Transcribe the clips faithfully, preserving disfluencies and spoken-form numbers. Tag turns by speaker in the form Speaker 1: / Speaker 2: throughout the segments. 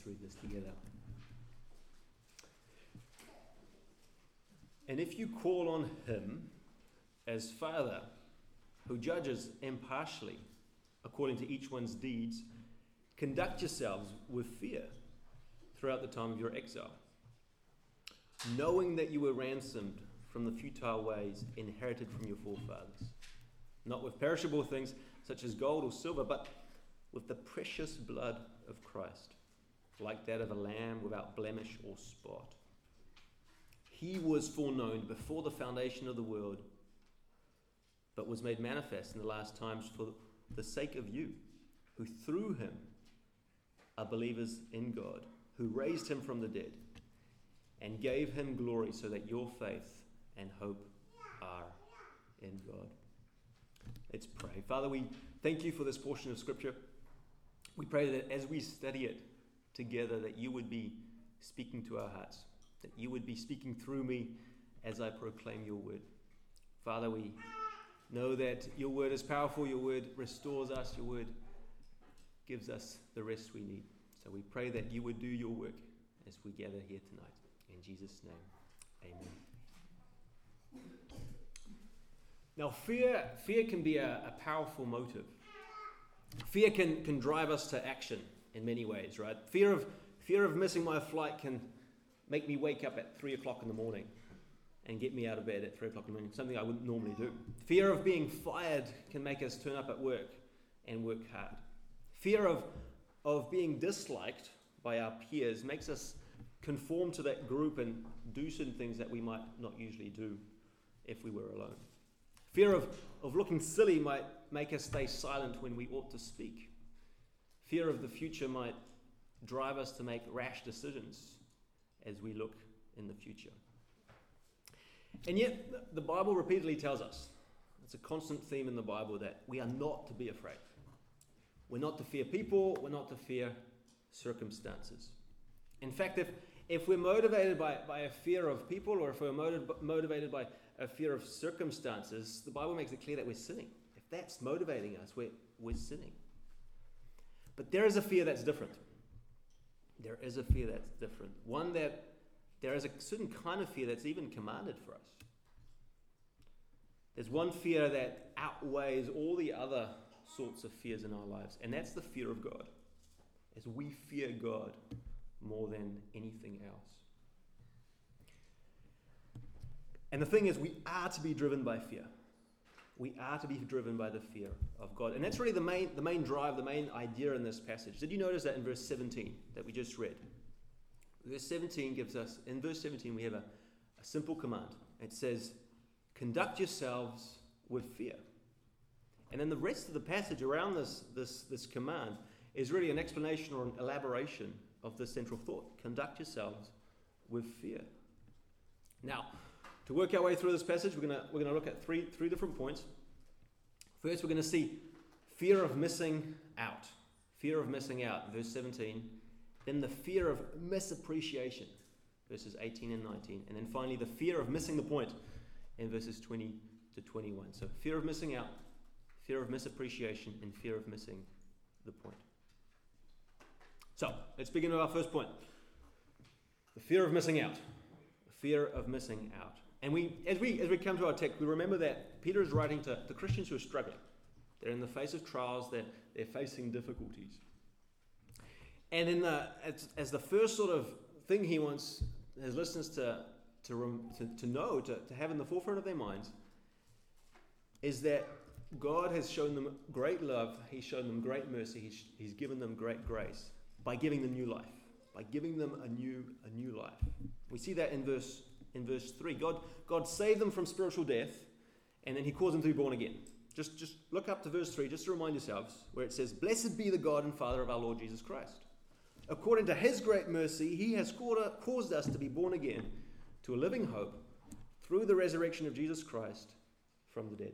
Speaker 1: Let's read this together. And if you call on him as Father, who judges impartially according to each one's deeds, conduct yourselves with fear throughout the time of your exile, knowing that you were ransomed from the futile ways inherited from your forefathers, not with perishable things such as gold or silver, but with the precious blood of Christ, like that of a lamb without blemish or spot. He was foreknown before the foundation of the world, but was made manifest in the last times for the sake of you, who through him are believers in God, who raised him from the dead and gave him glory, so that your faith and hope are in God. Let's pray. Father, we thank you for this portion of Scripture. We pray that as we study it together, that you would be speaking to our hearts, that you would be speaking through me as I proclaim your word. Father, we know that your word is powerful, your word restores us, your word gives us the rest we need. So we pray that you would do your work as we gather here tonight. In Jesus' name, amen. Now, fear, fear can be a, a powerful motive. Fear can, can drive us to action in many ways, right? Fear of fear of missing my flight can make me wake up at three o'clock in the morning and get me out of bed at three o'clock in the morning, something I wouldn't normally do. Fear of being fired can make us turn up at work and work hard. Fear of, of being disliked by our peers makes us conform to that group and do certain things that we might not usually do if we were alone. Fear of, of looking silly might make us stay silent when we ought to speak. Fear of the future might drive us to make rash decisions as we look in the future. And yet, the Bible repeatedly tells us, it's a constant theme in the Bible, that we are not to be afraid. We're not to fear people, we're not to fear circumstances. In fact, if, if we're motivated by, by a fear of people, or if we're motiv- motivated by a fear of circumstances, the Bible makes it clear that we're sinning. If that's motivating us, we're, we're sinning. But there is a fear that's different. There is a fear that's different. One that there is a certain kind of fear that's even commanded for us. There's one fear that outweighs all the other sorts of fears in our lives, and that's the fear of God. As we fear God more than anything else. And the thing is, we are to be driven by fear. We are to be driven by the fear of God. And that's really the main, the main drive, the main idea in this passage. Did you notice that in verse seventeen that we just read? Verse seventeen gives us, in verse seventeen we have a, a simple command. It says, conduct yourselves with fear. And then the rest of the passage around this, this, this command is really an explanation or an elaboration of the central thought. Conduct yourselves with fear. Now, to work our way through this passage, we're going we're going to look at three, three different points. First, we're going to see fear of missing out. Fear of missing out, verse seventeen. Then the fear of misappreciation, verses eighteen and nineteen. And then finally, the fear of missing the point in verses twenty to twenty-one. So fear of missing out, fear of misappreciation, and fear of missing the point. So, let's begin with our first point. The fear of missing out. The fear of missing out. And we, as we as we come to our text, we remember that Peter is writing to the Christians who are struggling. They're in the face of trials, they're, they're facing difficulties. And in the, as, as the first sort of thing he wants his listeners to, to, to, to know, to, to have in the forefront of their minds, is that God has shown them great love, he's shown them great mercy, he's, he's given them great grace by giving them new life, by giving them a new a new life. We see that in verse in verse three. God God saved them from spiritual death, and then he caused them to be born again. Just just look up to verse three, just to remind yourselves, where it says, "Blessed be the God and Father of our Lord Jesus Christ. According to his great mercy, he has caused us to be born again to a living hope through the resurrection of Jesus Christ from the dead."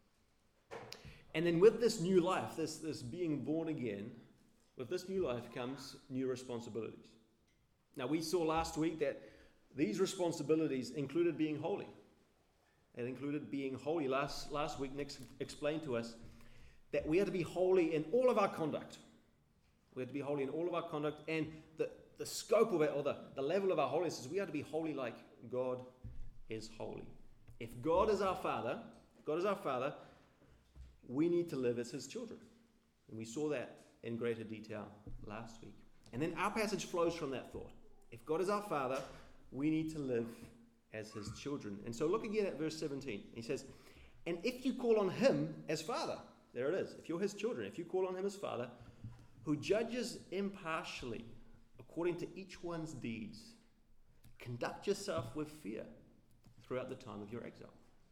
Speaker 1: And then with this new life, this, this being born again, with this new life comes new responsibilities. Now, we saw last week that these responsibilities included being holy. It included being holy. Last, last week, Nick explained to us that we had to be holy in all of our conduct. We had to be holy in all of our conduct, and the, the scope of it, or the, the level of our holiness is we are to be holy like God is holy. If God is our Father, God is our Father, we need to live as his children. And we saw that in greater detail last week. And then our passage flows from that thought. If God is our Father, we need to live as his children. And so look again at verse seventeen. He says, and if you call on him as Father, there it is. If you're his children, if you call on him as Father, who judges impartially according to each one's deeds, conduct yourself with fear throughout the time of your exile.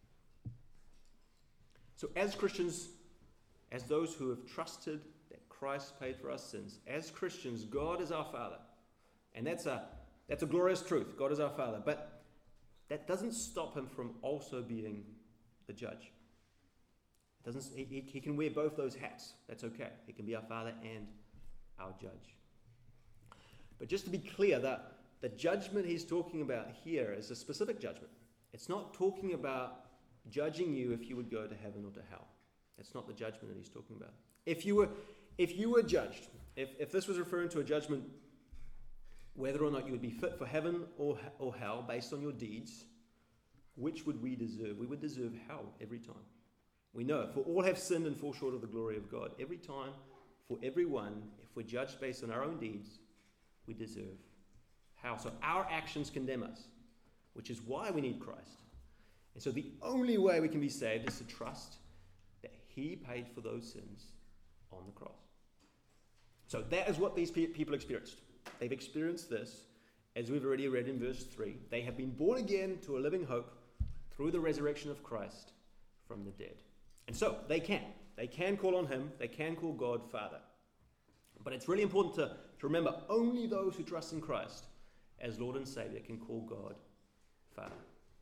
Speaker 1: So as Christians, as those who have trusted that Christ paid for our sins, as Christians, God is our Father. And that's a, that's a glorious truth. God is our Father. But that doesn't stop him from also being the judge. It doesn't, he, he can wear both those hats. That's okay. He can be our Father and our judge. But just to be clear, that the judgment he's talking about here is a specific judgment. It's not talking about judging you if you would go to heaven or to hell. That's not the judgment that he's talking about. If you were, if you were judged, if, if this was referring to a judgment whether or not you would be fit for heaven or, or hell based on your deeds, which would we deserve? We would deserve hell every time. We know, for all have sinned and fall short of the glory of God. Every time, for everyone, if we're judged based on our own deeds, we deserve hell. So our actions condemn us, which is why we need Christ. And so the only way we can be saved is to trust that he paid for those sins on the cross. So that is what these pe- people experienced. They've experienced this, as we've already read in verse three. They have been born again to a living hope through the resurrection of Christ from the dead. And so they can. They can call on him. They can call God Father. But it's really important to, to remember only those who trust in Christ as Lord and Savior can call God Father.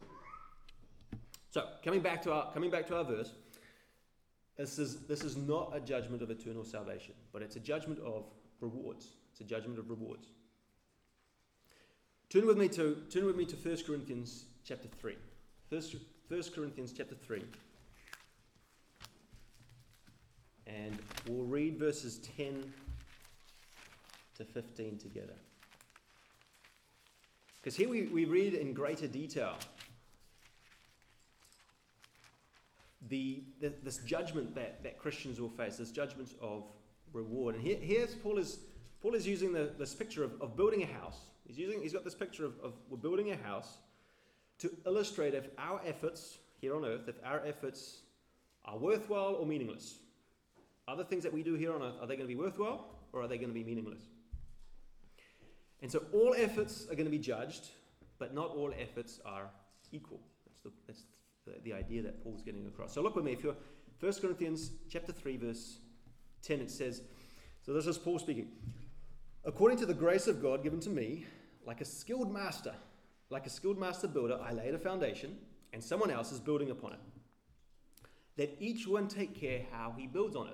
Speaker 1: So coming back to our coming back to our verse, this is this is not a judgment of eternal salvation, but it's a judgment of rewards. It's a judgment of rewards. Turn with me to turn with me to First Corinthians chapter three. First, First Corinthians chapter three. And we'll read verses ten to fifteen together. Because here we, we read in greater detail the, the this judgment that, that Christians will face, this judgment of reward. And here, here's Paul is Paul is using the, this picture of, of building a house. He's using he's got this picture of, of we're building a house to illustrate if our efforts here on earth, if our efforts are worthwhile or meaningless. Other things that we do here on earth, are they going to be worthwhile or are they going to be meaningless? And so all efforts are going to be judged, but not all efforts are equal. That's the, that's the, the idea that Paul's getting across. So look with me. If you're First Corinthians chapter three, verse ten, it says, so this is Paul speaking. According to the grace of God given to me, like a skilled master, like a skilled master builder, I laid a foundation, and someone else is building upon it. Let each one take care how he builds on it.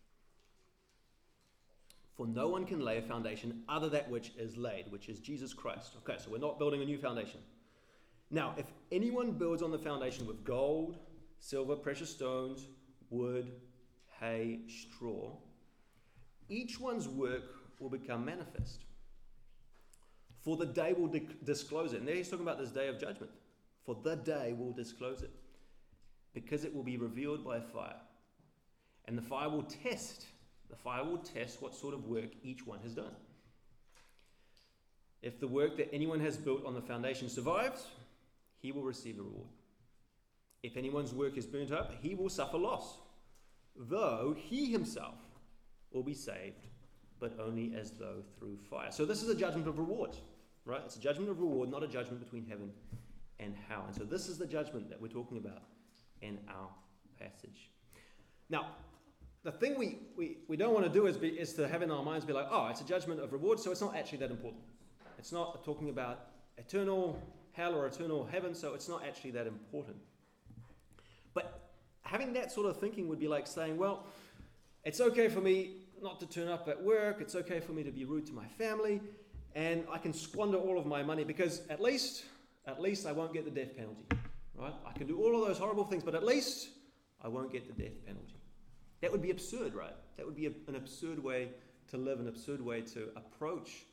Speaker 1: For no one can lay a foundation other than that which is laid, which is Jesus Christ. Okay, so we're not building a new foundation. Now, if anyone builds on the foundation with gold, silver, precious stones, wood, hay, straw, each one's work will become manifest. For the day will di- disclose it. And there he's talking about this day of judgment. For the day will disclose it. Because it will be revealed by fire. And the fire will test, the fire will test what sort of work each one has done. If the work that anyone has built on the foundation survives, he will receive a reward. If anyone's work is burnt up, he will suffer loss, though he himself will be saved, but only as though through fire. So this is a judgment of rewards, right? It's a judgment of reward, not a judgment between heaven and hell. And so this is the judgment that we're talking about in our passage. Now, the thing we, we, we don't want to do is, be, is to have in our minds be like, oh, it's a judgment of reward, so it's not actually that important. It's not talking about eternal hell or eternal heaven, so it's not actually that important. But having that sort of thinking would be like saying, well, it's okay for me not to turn up at work, it's okay for me to be rude to my family, and I can squander all of my money because at least, at least I won't get the death penalty. Right? I can do all of those horrible things, but at least I won't get the death penalty. That would be absurd, right? That would be a, an absurd way to live, an absurd way to approach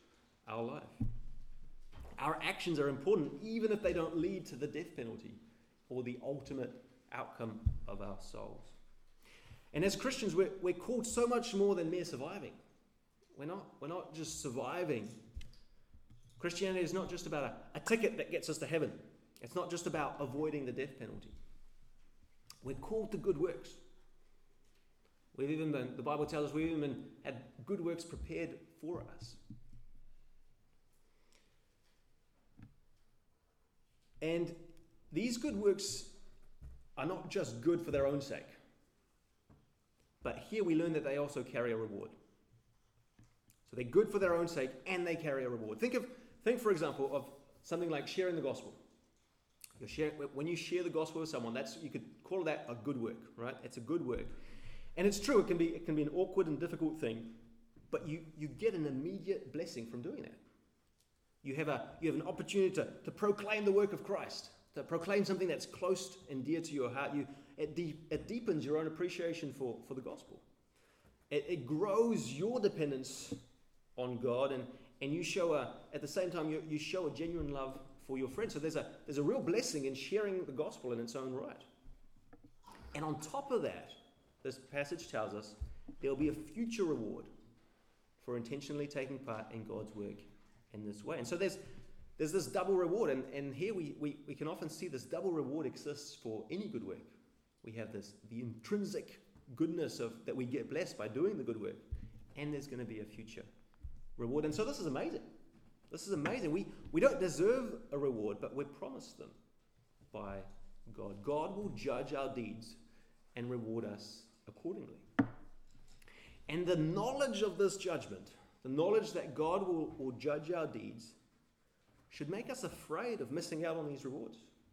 Speaker 1: our life. Our actions are important even if they don't lead to the death penalty or the ultimate outcome of our souls. And as Christians, we're, we're called so much more than mere surviving. We're not, we're not just surviving. Christianity is not just about a, a ticket that gets us to heaven. It's not just about avoiding the death penalty. We're called to good works. We've even been, the Bible tells us we've even been, had good works prepared for us. And these good works are not just good for their own sake. But here we learn that they also carry a reward. So they're good for their own sake and they carry a reward. Think of, think for example, of something like sharing the gospel. You're sharing, when you share the gospel with someone, that's, you could call that a good work, right? It's a good work. And it's true, it can be, it can be an awkward and difficult thing, but you, you get an immediate blessing from doing that. You have a you have an opportunity to, to proclaim the work of Christ, to proclaim something that's close and dear to your heart. You it, deep, it deepens your own appreciation for, for the gospel. It, it grows your dependence on God, and, and you show a at the same time you, you show a genuine love for your friends. So there's a there's a real blessing in sharing the gospel in its own right. And on top of that, this passage tells us there'll be a future reward for intentionally taking part in God's work in this way. And so there's there's this double reward, and, and here we, we, we can often see this double reward exists for any good work. We have this the intrinsic goodness of that we get blessed by doing the good work, and there's going to be a future reward. And so this is amazing. This is amazing. We we don't deserve a reward, but we're promised them by God. God will judge our deeds and reward us accordingly. And the knowledge of this judgment, the knowledge that God will, will judge our deeds, should make us afraid of missing out on these rewards.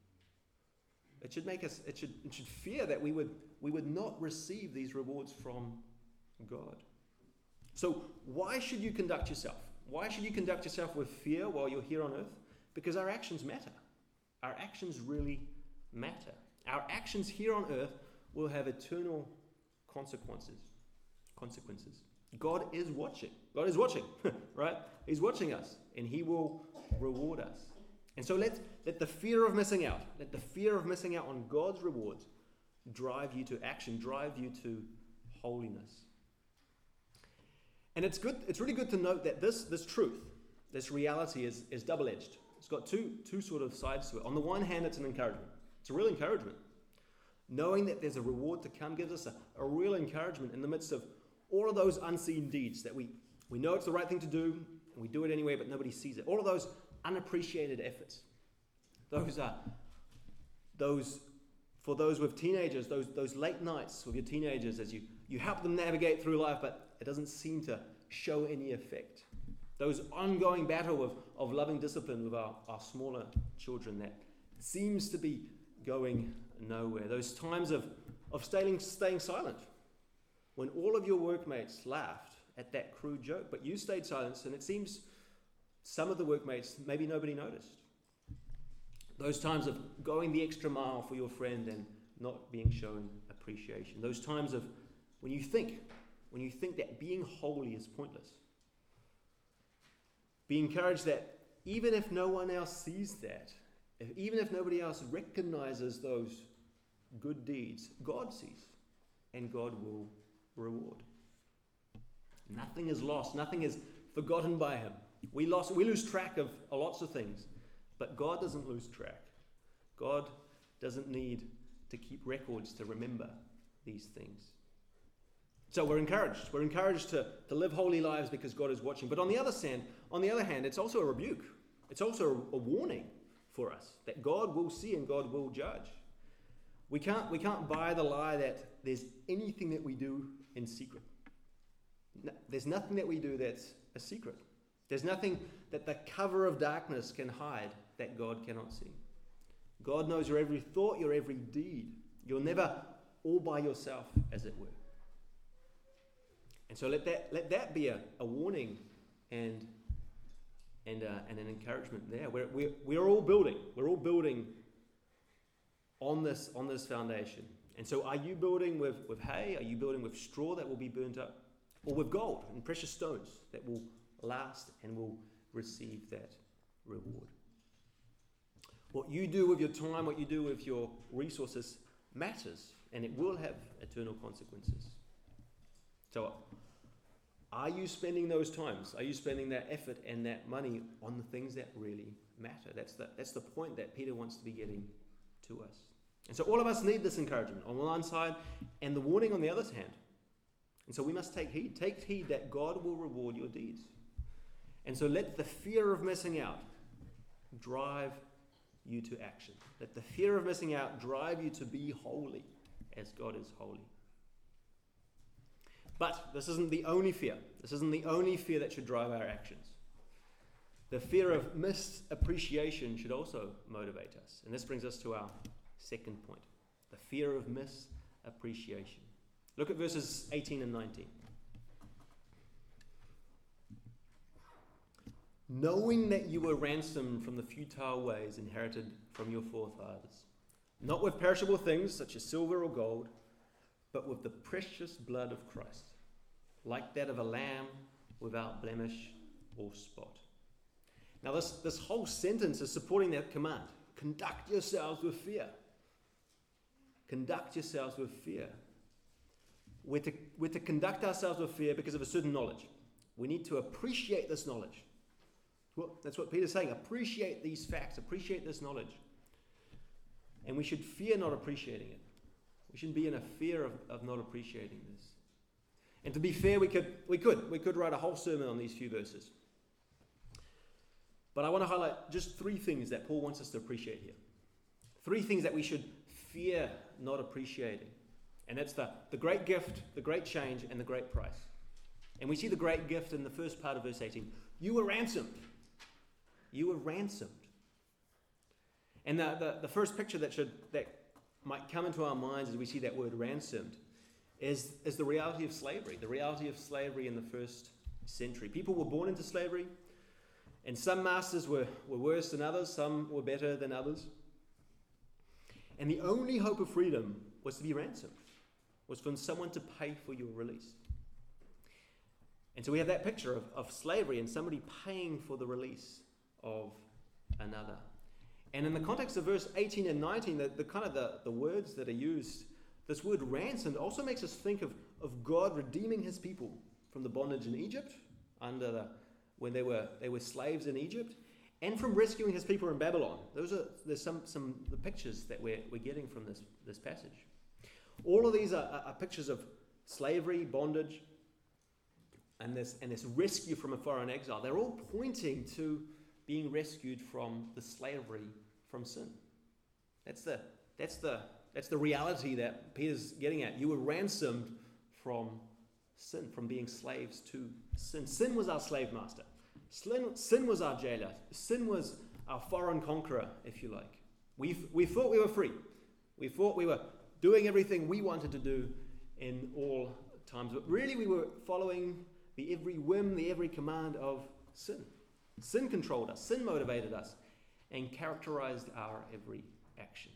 Speaker 1: It should make us, it should, it should fear that we would, we would not receive these rewards from God. So why should you conduct yourself? Why should you conduct yourself with fear while you're here on earth? Because our actions matter. Our actions really matter. Our actions here on earth will have eternal consequences. Consequences. God is watching. God is watching, right? He's watching us, and He will reward us. And so let let the fear of missing out, let the fear of missing out on God's rewards drive you to action, drive you to holiness. And it's good. It's really good to note that this this truth, this reality, is is double-edged. It's got two two sort of sides to it. On the one hand, it's an encouragement. It's a real encouragement. Knowing that there's a reward to come gives us a, a real encouragement in the midst of all of those unseen deeds that we, we know it's the right thing to do, and we do it anyway, but nobody sees it. All of those unappreciated efforts. Those are, those, for those with teenagers, those, those late nights with your teenagers as you, you help them navigate through life, but it doesn't seem to show any effect. Those ongoing battle of, of loving discipline with our, our smaller children that seems to be going nowhere. Those times of, of staying, staying silent. When all of your workmates laughed at that crude joke, but you stayed silent, and it seems some of the workmates, maybe nobody noticed. Those times of going the extra mile for your friend and not being shown appreciation. Those times of when you think, when you think that being holy is pointless. Be encouraged that even if no one else sees that, if, even if nobody else recognizes those good deeds, God sees, and God will reward. Nothing is lost. Nothing is forgotten by Him. We lost. We lose track of lots of things, but God doesn't lose track. God doesn't need to keep records to remember these things. So we're encouraged. We're encouraged to, to live holy lives because God is watching. But on the other hand, on the other hand, it's also a rebuke. It's also a, a warning for us that God will see and God will judge. We can't we can't buy the lie that there's anything that we do in secret. No, there's nothing that we do that's a secret. There's nothing that the cover of darkness can hide that God cannot see. God knows your every thought, your every deed. You're never all by yourself, as it were. And so let that let that be a, a warning and and uh, and an encouragement there. We're we're we're all building. We're all building on this on this foundation. And so are you building with, with hay? Are you building with straw that will be burnt up? Or with gold and precious stones that will last and will receive that reward. What you do with your time, what you do with your resources matters, and it will have eternal consequences. So, are you spending those times? Are you spending that effort and that money on the things that really matter? That's the, that's the point that Peter wants to be getting to us. And so all of us need this encouragement on one side and the warning on the other hand. And so we must take heed. Take heed that God will reward your deeds. And so let the fear of missing out drive you to action. Let the fear of missing out drive you to be holy as God is holy. But this isn't the only fear. This isn't the only fear that should drive our actions. The fear of misappreciation should also motivate us. And this brings us to our second point. The fear of misappreciation. Look at verses eighteen and nineteen. Knowing that you were ransomed from the futile ways inherited from your forefathers, not with perishable things such as silver or gold, but with the precious blood of Christ, like that of a lamb without blemish or spot. Now this, this whole sentence is supporting that command. Conduct yourselves with fear. Conduct yourselves with fear. We're to, we're to conduct ourselves with fear because of a certain knowledge. We need to appreciate this knowledge. Well, that's what Peter's saying. Appreciate these facts. Appreciate this knowledge. And we should fear not appreciating it. We shouldn't be in a fear of, of not appreciating this. And to be fair, we could, we could. We could write a whole sermon on these few verses. But I want to highlight just three things that Paul wants us to appreciate here. Three things that we should fear not appreciating. And that's the, the great gift, the great change, and the great price. And we see the great gift in the first part of verse eighteen. You were ransomed. You were ransomed. And the, the, the first picture that should that might come into our minds as we see that word ransomed is, is the reality of slavery. The reality of slavery in the first century. People were born into slavery, and some masters were, were worse than others, some were better than others. And the only hope of freedom was to be ransomed, was for someone to pay for your release. And so we have that picture of, of slavery and somebody paying for the release of another. And in the context of verse eighteen and nineteen, the, the kind of the, the words that are used, this word ransomed also makes us think of, of God redeeming his people from the bondage in Egypt, under the, when they were they were slaves in Egypt, and from rescuing his people in Babylon. Those are there's some some the pictures that we're we're getting from this, this passage. All of these are, are, are pictures of slavery, bondage, and this and this rescue from a foreign exile. They're all pointing to being rescued from the slavery from sin. That's the that's the that's the reality that Peter's getting at. You were ransomed from sin, from being slaves to sin. Sin was our slave master. Sin, sin was our jailer. Sin was our foreign conqueror, if you like. We we thought we were free. We thought we were doing everything we wanted to do in all times, but really we were following the every whim, the every command of sin. Sin controlled us, sin motivated us, and characterized our every action.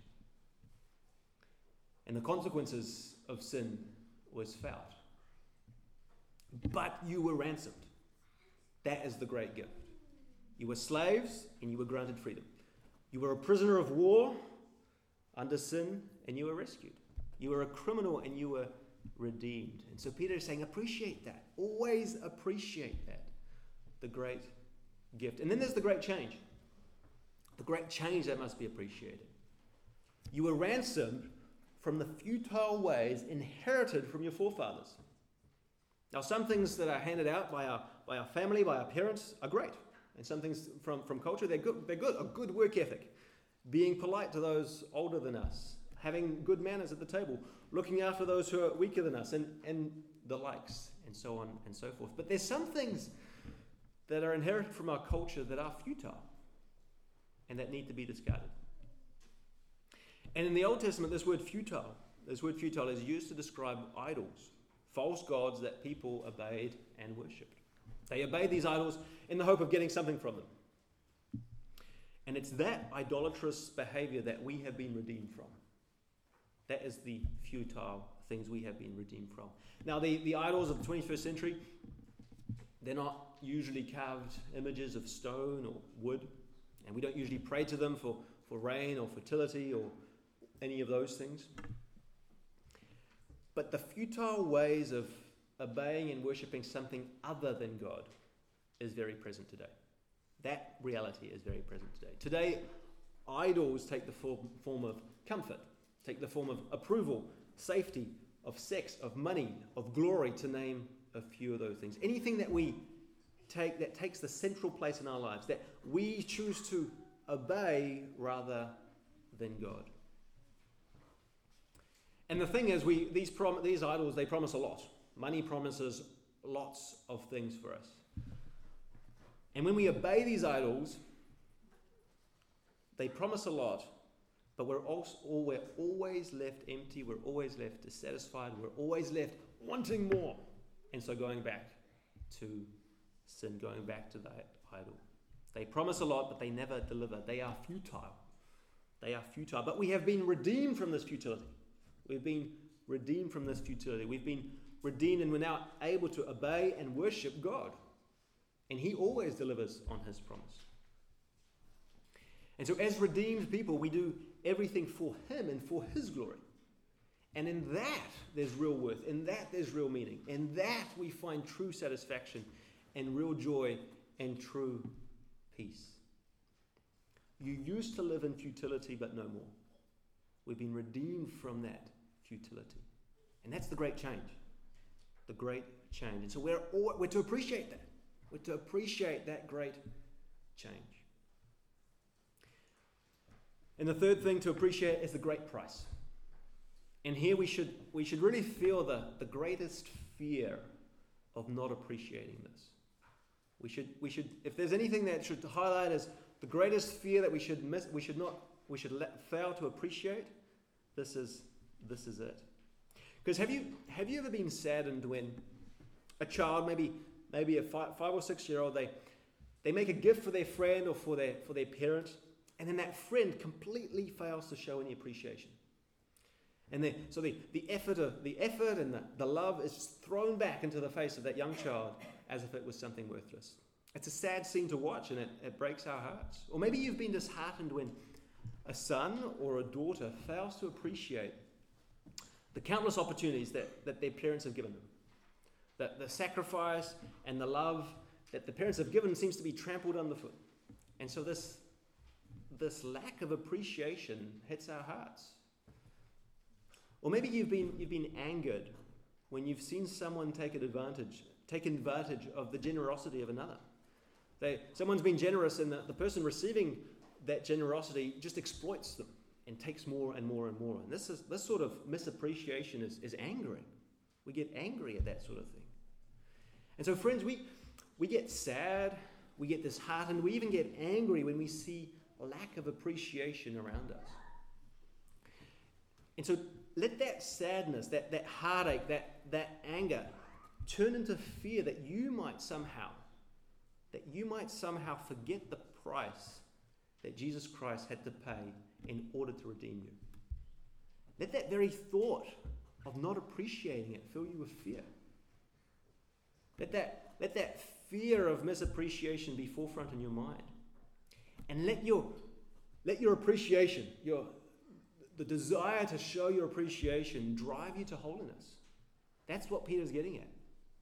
Speaker 1: And the consequences of sin was foul. But you were ransomed. That is the great gift. You were slaves, and you were granted freedom. You were a prisoner of war under sin, and you were rescued. You were a criminal, and you were redeemed. And so Peter is saying, appreciate that. Always appreciate that. The great gift. And then there's the great change. The great change that must be appreciated. You were ransomed from the futile ways inherited from your forefathers. Now, some things that are handed out by our by our family, by our parents, are great. And some things from, from culture, they're good. They're good. A good work ethic. Being polite to those older than us. Having good manners at the table. Looking after those who are weaker than us. And, and the likes. And so on and so forth. But there's some things that are inherited from our culture that are futile. And that need to be discarded. And in the Old Testament, this word futile, this word futile is used to describe idols. False gods that people obeyed and worshipped. They obeyed these idols in the hope of getting something from them. And it's that idolatrous behavior that we have been redeemed from. That is the futile things we have been redeemed from. Now, the, the idols of the twenty-first century, They're not usually carved images of stone or wood, and we don't usually pray to them for, for rain or fertility or any of those things. But the futile ways of obeying and worshipping something other than God is very present today. That reality is very present today. Today, idols take the form, form of comfort, take the form of approval, safety, of sex, of money, of glory, to name a few of those things. Anything that we take that takes the central place in our lives, that we choose to obey rather than God. And the thing is, we these prom, these idols, they promise a lot. Money promises lots of things for us. And when we obey these idols, they promise a lot, but we're also we're always left empty, we're always left dissatisfied, we're always left wanting more. And so going back to sin, going back to that idol. They promise a lot, but they never deliver. They are futile. They are futile. But we have been redeemed from this futility. We've been redeemed from this futility. We've been redeemed, and we're now able to obey and worship God. And He always delivers on His promise. And so as redeemed people, we do everything for Him and for His glory. And in that, there's real worth. In that, there's real meaning. In that, we find true satisfaction and real joy and true peace. You used to live in futility, but no more. We've been redeemed from that futility. And that's the great change. The great change. And so we're, all, we're to appreciate that. We're to appreciate that great change. And the third thing to appreciate is the great price. And here we should we should really feel the, the greatest fear of not appreciating this. We should we should if there's anything that should highlight as the greatest fear that we should miss, we should not we should let, fail to appreciate, this is this is it. Because have you have you ever been saddened when a child, maybe maybe a five, five or six year old, they they make a gift for their friend or for their for their parent, and then that friend completely fails to show any appreciation. And the, so the, the effort of, the effort and the, the love is thrown back into the face of that young child as if it was something worthless. It's a sad scene to watch, and it, it breaks our hearts. Or maybe you've been disheartened when a son or a daughter fails to appreciate the countless opportunities that, that their parents have given them. That the sacrifice and the love that the parents have given seems to be trampled underfoot. And so this, this lack of appreciation hits our hearts. Or maybe you've been you've been angered when you've seen someone take advantage, take advantage of the generosity of another. They, someone's been generous, and the, the person receiving that generosity just exploits them and takes more and more and more. And this is this sort of misappreciation is, is angering. We get angry at that sort of thing. And so, friends, we we get sad, we get disheartened, we even get angry when we see a lack of appreciation around us. And so let that sadness, that, that heartache, that, that anger turn into fear that you might somehow, that you might somehow forget the price that Jesus Christ had to pay in order to redeem you. Let that very thought of not appreciating it fill you with fear. Let that, let that fear of misappreciation be forefront in your mind. And let your, let your appreciation, your the desire to show your appreciation drive you to holiness. That's what Peter's getting at.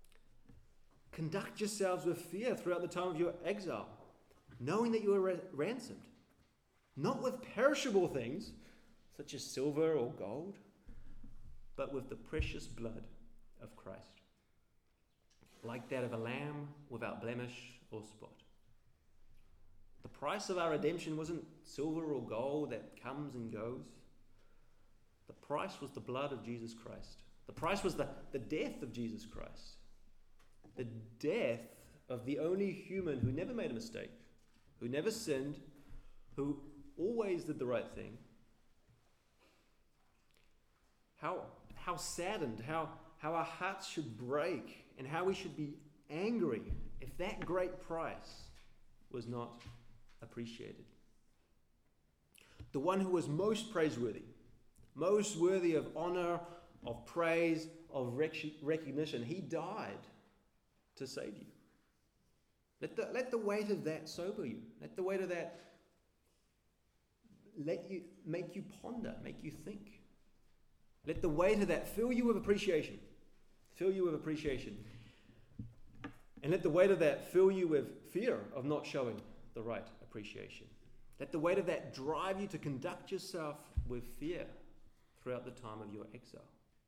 Speaker 1: Conduct yourselves with fear throughout the time of your exile, knowing that you are ransomed, not with perishable things, such as silver or gold, but with the precious blood of Christ, like that of a lamb without blemish or spot. The price of our redemption wasn't silver or gold that comes and goes. The price was the blood of Jesus Christ. The price was the, the death of Jesus Christ. The death of the only human who never made a mistake, who never sinned, who always did the right thing. How, how saddened, how, how our hearts should break, and how we should be angry if that great price was not appreciated. The one who was most praiseworthy, most worthy of honor, of praise, of rec- recognition, he died to save you. Let the, let the weight of that sober you. Let the weight of that let you make you ponder, make you think. Let the weight of that fill you with appreciation. Fill you with appreciation. And let the weight of that fill you with fear of not showing the right appreciation. Let the weight of that drive you to conduct yourself with fear throughout the time of your exile.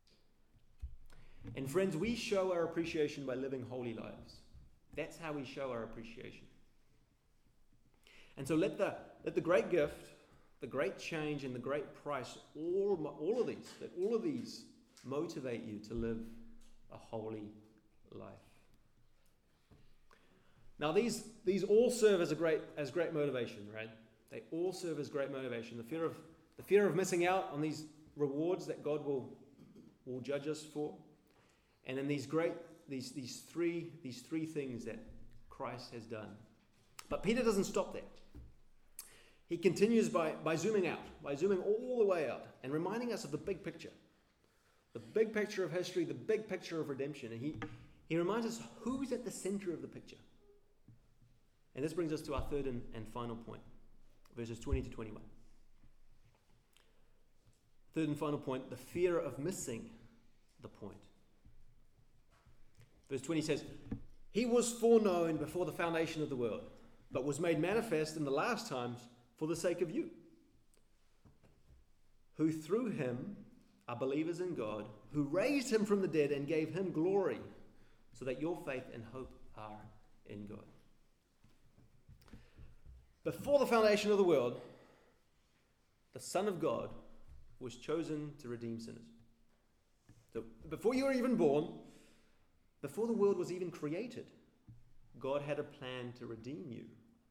Speaker 1: And friends, we show our appreciation by living holy lives. That's how we show our appreciation. And so let the, let the great gift, the great change, and the great price, all, all of these, let all of these motivate you to live a holy life. Now these, these all serve as a great as great motivation, right? They all serve as great motivation. The fear of the fear of missing out on these rewards that God will, will judge us for. And then these great these these three these three things that Christ has done. But Peter doesn't stop there. He continues by, by zooming out, by zooming all the way out and reminding us of the big picture. The big picture of history, the big picture of redemption. And he, he reminds us who's at the center of the picture. And this brings us to our third and, and final point, verses twenty to twenty-one. Third and final point, the fear of missing the point. Verse twenty says, "He was foreknown before the foundation of the world, but was made manifest in the last times for the sake of you, who through him are believers in God, who raised him from the dead and gave him glory, so that your faith and hope are in God." Before the foundation of the world, the Son of God was chosen to redeem sinners. So before you were even born, before the world was even created, God had a plan to redeem you.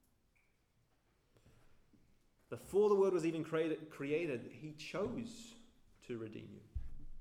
Speaker 1: Before the world was even created, created, he chose to redeem you.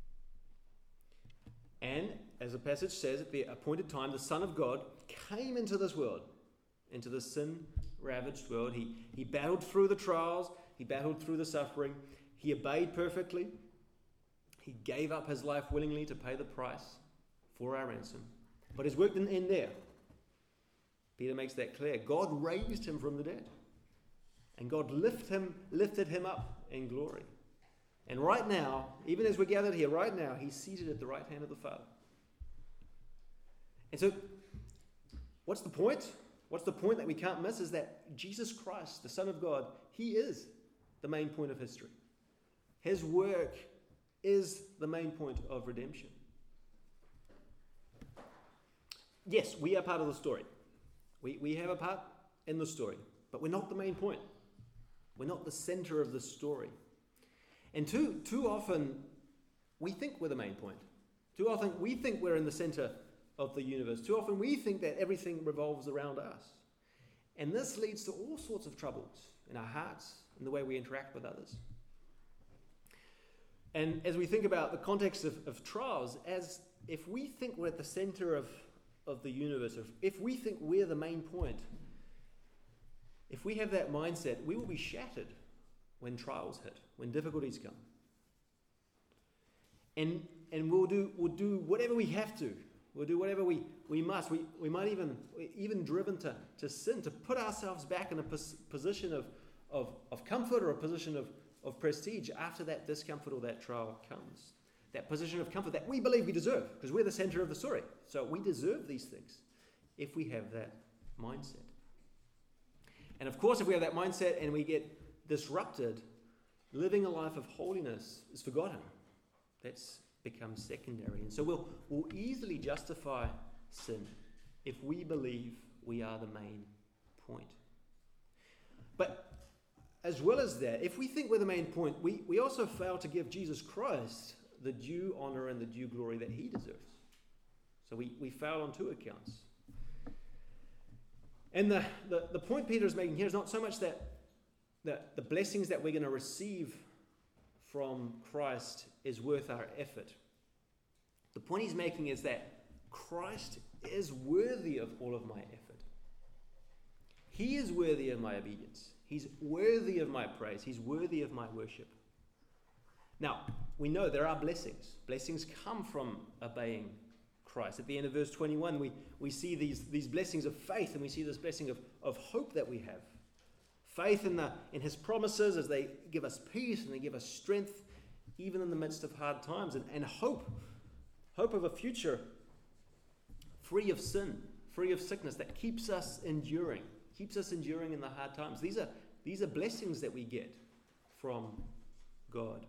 Speaker 1: And, as the passage says, at the appointed time, the Son of God came into this world, into the sin-ravaged world. He, he battled through the trials. He battled through the suffering. He obeyed perfectly. He gave up his life willingly to pay the price for our ransom. But his work didn't end there. Peter makes that clear. God raised him from the dead. And God lift him, lifted him up in glory. And right now, even as we're gathered here, right now, he's seated at the right hand of the Father. And so, what's the point? What's the point that we can't miss is that Jesus Christ, the Son of God, he is the main point of history. His work is the main point of redemption. Yes, we are part of the story. We, we have a part in the story, but we're not the main point. We're not the center of the story. And too, too often, we think we're the main point. Too often, we think we're in the center of the universe. Too often, we think that everything revolves around us. And this leads to all sorts of troubles in our hearts and the way we interact with others. And as we think about the context of, of trials, as if we think we're at the center of, of the universe, if, if we think we're the main point, if we have that mindset, we will be shattered when trials hit, when difficulties come. And and we'll do we'll do whatever we have to. We'll do whatever we, we must. We we might even even driven to, to sin, to put ourselves back in a pos- position of, of, of comfort or a position of, of prestige after that discomfort or that trial comes. That position of comfort that we believe we deserve, because we're the center of the story. So we deserve these things if we have that mindset. And of course, if we have that mindset and we get disrupted, living a life of holiness is forgotten. That's become secondary. And so we'll, we'll easily justify sin if we believe we are the main point. But as well as that, if we think we're the main point, we, we also fail to give Jesus Christ the due honor and the due glory that he deserves. So we, we fail on two accounts. And the, the, the point Peter is making here is not so much that the, the blessings that we're going to receive from Christ is worth our effort. The point he's making is that Christ is worthy of all of my effort. He is worthy of my obedience. He's worthy of my praise. He's worthy of my worship. Now, we know there are blessings. Blessings come from obeying Christ. At the end of verse twenty-one, we, we see these, these blessings of faith, and we see this blessing of, of hope that we have. Faith in, the, in his promises as they give us peace and they give us strength, even in the midst of hard times, and, and hope. Hope of a future free of sin, free of sickness, that keeps us enduring, keeps us enduring in the hard times. These are, these are blessings that we get from God.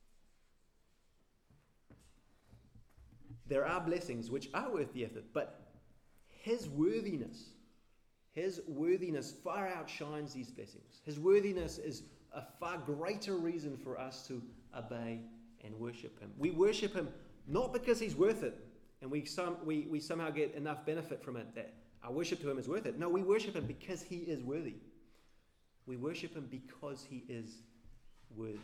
Speaker 1: There are blessings which are worth the effort, but his worthiness, his worthiness far outshines these blessings. His worthiness is a far greater reason for us to obey and worship him. We worship him not because he's worth it, and we, some, we, we somehow get enough benefit from it that our worship to him is worth it. No, we worship him because he is worthy. We worship him because he is worthy.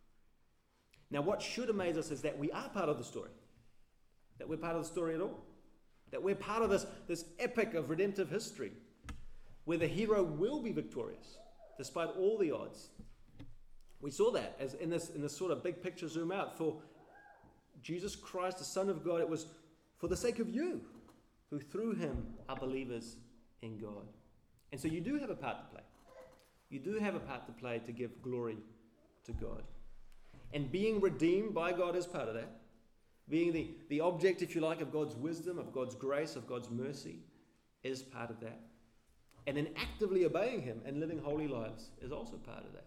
Speaker 1: Now, what should amaze us is that we are part of the story. That we're part of the story at all. That we're part of this, this epic of redemptive history where the hero will be victorious despite all the odds. We saw that as in this, in this sort of big picture zoom out. For Jesus Christ, the Son of God, it was for the sake of you who through him are believers in God. And so you do have a part to play. You do have a part to play to give glory to God. And being redeemed by God is part of that. Being the, the object, if you like, of God's wisdom, of God's grace, of God's mercy is part of that. And then actively obeying him and living holy lives is also part of that.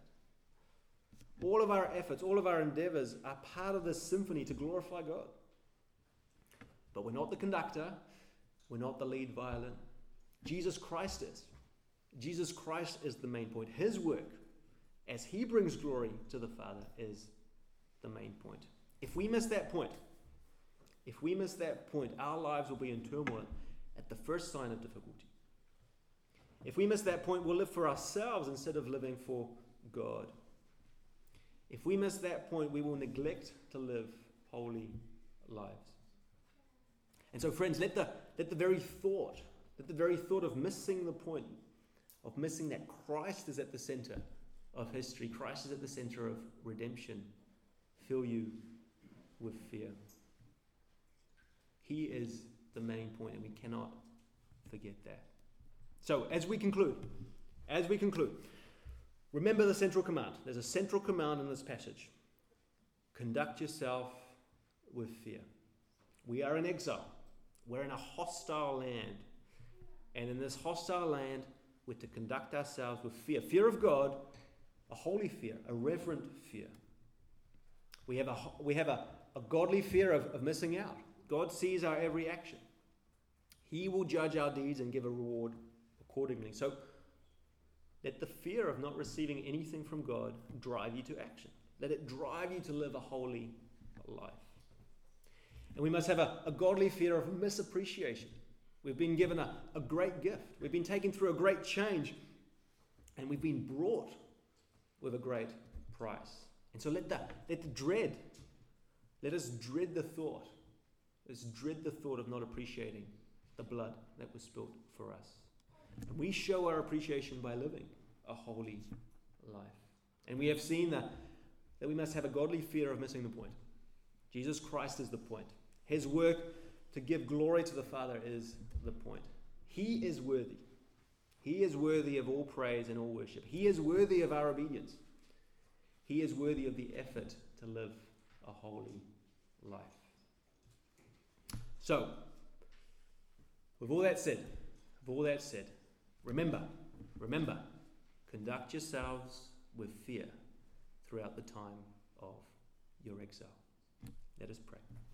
Speaker 1: All of our efforts, all of our endeavors are part of this symphony to glorify God. But we're not the conductor. We're not the lead violin. Jesus Christ is. Jesus Christ is the main point. His work, as he brings glory to the Father, is the main point. If we miss that point, if we miss that point, our lives will be in turmoil at the first sign of difficulty. If we miss that point, we'll live for ourselves instead of living for God. If we miss that point, we will neglect to live holy lives. And so, friends, let the, let the very thought, let the very thought of missing the point, of missing that Christ is at the center of history, Christ is at the center of redemption, fill you with fear. He is the main point, and we cannot forget that. So, as we conclude, as we conclude, remember the central command. There's a central command in this passage. Conduct yourself with fear. We are in exile. We're in a hostile land. And in this hostile land, we're to conduct ourselves with fear. Fear of God, a holy fear, a reverent fear. We have a, we have a, a godly fear of, of missing out. God sees our every action. He will judge our deeds and give a reward accordingly. So let the fear of not receiving anything from God drive you to action. Let it drive you to live a holy life. And we must have a, a godly fear of misappreciation. We've been given a, a great gift. We've been taken through a great change. And we've been brought with a great price. And so let the, let the dread, let us dread the thought. Let's dread the thought of not appreciating the blood that was spilled for us. And we show our appreciation by living a holy life. And we have seen that, that we must have a godly fear of missing the point. Jesus Christ is the point. His work to give glory to the Father is the point. He is worthy. He is worthy of all praise and all worship. He is worthy of our obedience. He is worthy of the effort to live a holy life. So, with all that said, with all that said, remember, remember, conduct yourselves with fear throughout the time of your exile. Let us pray.